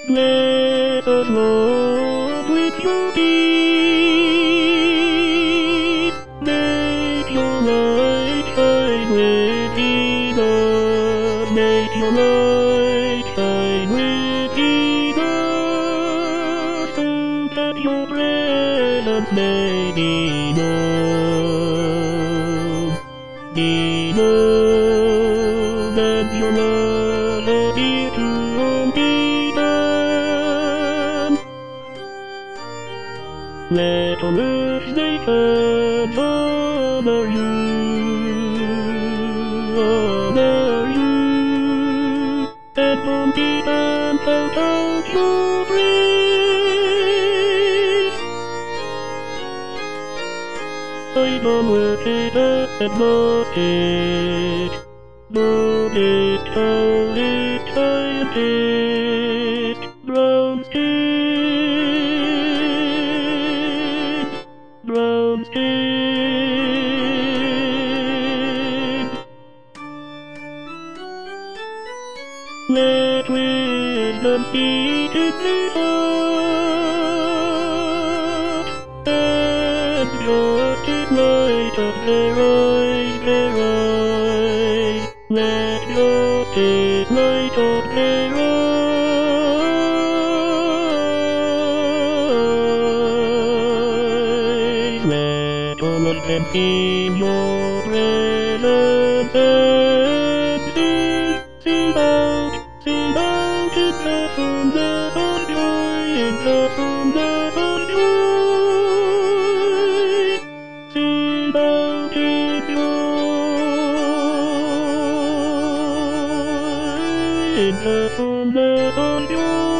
Let us love with your peace. Make your light shine within us. Make your light shine within us. So that your presence may be known. Be known and your love appear to all people. Let all earth's nations honor you, and from the ends out your praise. I'm unworthy and lost it, modest, tallest, scientist, brown skin, brown skin. Let wisdom speak in the heart, and justice light up their eyes, their eyes. Let justice light up their eyes. Let all of them feel your presence and sing out in the fullness of joy, in the fullness of joy. Sing out in joy, in the fullness of joy.